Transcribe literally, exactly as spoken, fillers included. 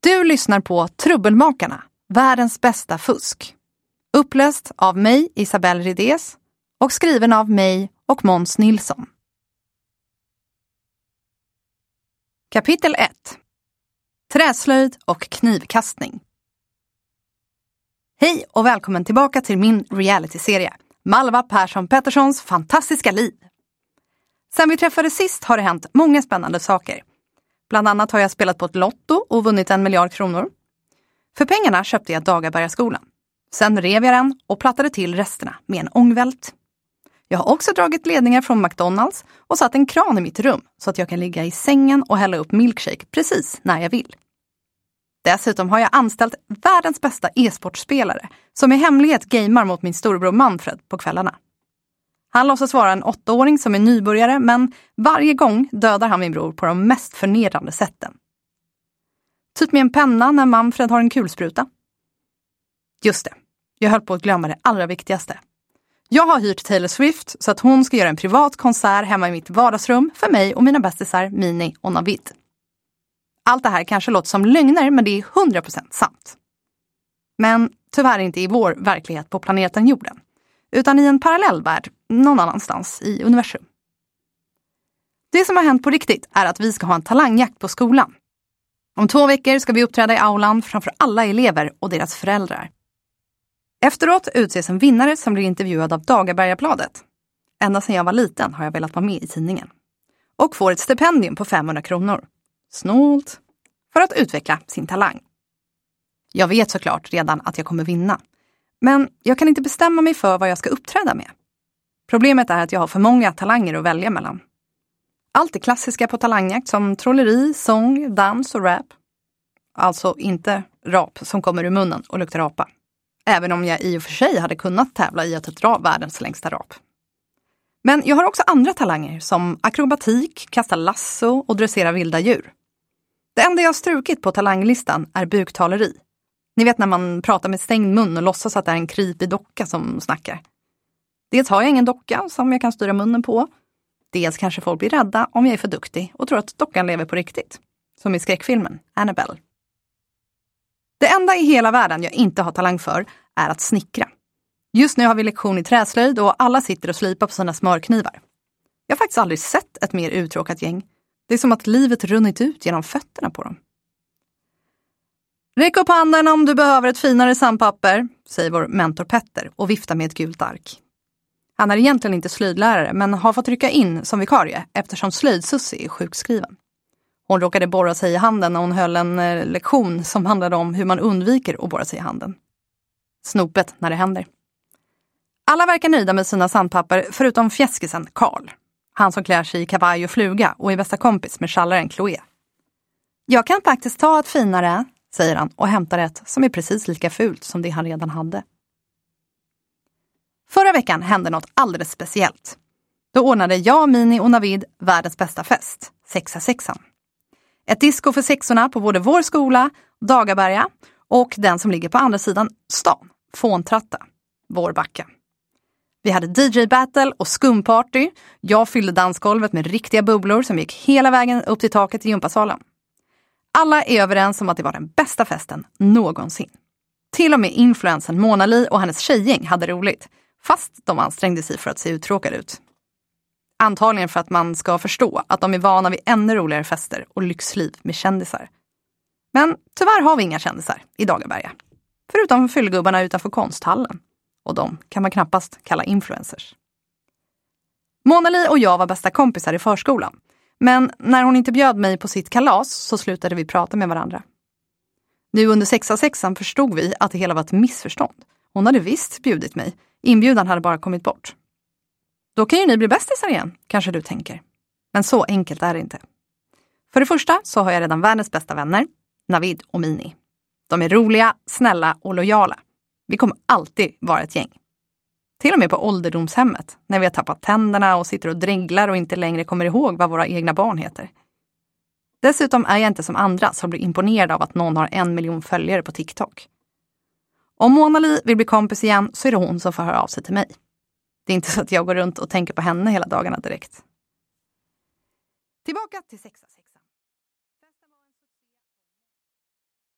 Du lyssnar på Trubbelmakarna, världens bästa fusk. Uppläst av mig, Isabelle Ridés, och skriven av mig och Måns Nilsson. Kapitel ett. Träslöjd och knivkastning. Hej och välkommen tillbaka till min realityserie, Malva Persson Petterssons fantastiska liv. Sen vi träffades sist har det hänt många spännande saker. Bland annat har jag spelat på ett lotto och vunnit en miljard kronor. För pengarna köpte jag Dagabergaskolan. Sen rev jag den och plattade till resterna med en ångvält. Jag har också dragit ledningar från McDonalds och satt en kran i mitt rum så att jag kan ligga i sängen och hälla upp milkshake precis när jag vill. Dessutom har jag anställt världens bästa e-sportspelare som i hemlighet gamer mot min storebror Manfred på kvällarna. Han låtsas vara en åttaåring som är nybörjare, men varje gång dödar han min bror på de mest förnedrande sätten. Typ med en penna när Manfred har en kulspruta. Just det, jag höll på att glömma det allra viktigaste. Jag har hyrt Taylor Swift så att hon ska göra en privat konsert hemma i mitt vardagsrum för mig och mina bästisar Mini och Navid. Allt det här kanske låter som lögner, men det är hundra procent sant. Men tyvärr inte i vår verklighet på planeten jorden, utan i en parallellvärld någon annanstans i universum. Det som har hänt på riktigt är att vi ska ha en talangjakt på skolan. Om två veckor ska vi uppträda i aulan framför alla elever och deras föräldrar. Efteråt utses en vinnare som blir intervjuad av Dagabergabladet. Ända sedan jag var liten har jag velat vara med i tidningen. Och får ett stipendium på femhundra kronor. Snålt. För att utveckla sin talang. Jag vet såklart redan att jag kommer vinna. Men jag kan inte bestämma mig för vad jag ska uppträda med. Problemet är att jag har för många talanger att välja mellan. Allt det klassiska på talangjakt som trolleri, sång, dans och rap. Alltså inte rap som kommer ur munnen och luktar apa. Även om jag i och för sig hade kunnat tävla i att dra världens längsta rap. Men jag har också andra talanger som akrobatik, kasta lasso och dressera vilda djur. Det enda jag har strukit på talanglistan är buktaleri. Ni vet när man pratar med stängd mun och låtsas att det är en krypig docka som snackar. Dels har jag ingen docka som jag kan styra munnen på. Dels kanske folk blir rädda om jag är för duktig och tror att dockan lever på riktigt. Som i skräckfilmen Annabelle. Det enda i hela världen jag inte har talang för är att snickra. Just nu har vi lektion i träslöjd och alla sitter och slipar på sina smörknivar. Jag har faktiskt aldrig sett ett mer uttråkat gäng. Det är som att livet runnit ut genom fötterna på dem. Räck upp handen om du behöver ett finare sandpapper, säger vår mentor Petter och viftar med ett gult ark. Han är egentligen inte slöjdlärare men har fått rycka in som vikarie eftersom slöjdsussi är sjukskriven. Hon råkade borra sig i handen när hon höll en eh, lektion som handlade om hur man undviker att borra sig i handen. Snopet när det händer. Alla verkar nöjda med sina sandpapper förutom fjäskisen Karl. Han som klär sig i kavaj och fluga och är bästa kompis med tjallaren Chloé. Jag kan faktiskt ta ett finare, säger han och hämtar ett som är precis lika fult som det han redan hade. Förra veckan hände något alldeles speciellt. Då ordnade jag, Mini och Navid världens bästa fest, sexa sexan. Ett disco för sexorna på både vår skola, Dagaberga, och den som ligger på andra sidan stan, Fåntratta, vår backa. Vi hade D J-battle och skumparty. Jag fyllde dansgolvet med riktiga bubblor som gick hela vägen upp till taket i gympasalen. Alla är överens om att det var den bästa festen någonsin. Till och med influensen Mona Li och hennes tjejgäng hade roligt, fast de ansträngde sig för att se uttråkade ut. Antagligen för att man ska förstå att de är vana vid ännu roligare fester och lyxliv med kändisar. Men tyvärr har vi inga kändisar i Dagaberga. Förutom fyllgubbarna utanför konsthallen. Och de kan man knappast kalla influencers. Mona Li och jag var bästa kompisar i förskolan. Men när hon inte bjöd mig på sitt kalas så slutade vi prata med varandra. Nu under sexa sexan förstod vi att det hela var ett missförstånd. Hon hade visst bjudit mig. Inbjudan hade bara kommit bort. Då kan ju ni bli bästisar igen, kanske du tänker. Men så enkelt är det inte. För det första så har jag redan världens bästa vänner, Navid och Mini. De är roliga, snälla och lojala. Vi kommer alltid vara ett gäng. Till och med på ålderdomshemmet, när vi har tappat tänderna och sitter och dreglar och inte längre kommer ihåg vad våra egna barn heter. Dessutom är jag inte som andra som blir imponerade av att någon har en miljon följare på TikTok. Om Mona Li vill bli kompis igen så är det hon som får höra av sig till mig. Det är inte så att jag går runt och tänker på henne hela dagarna direkt. Tillbaka till sexa sexan.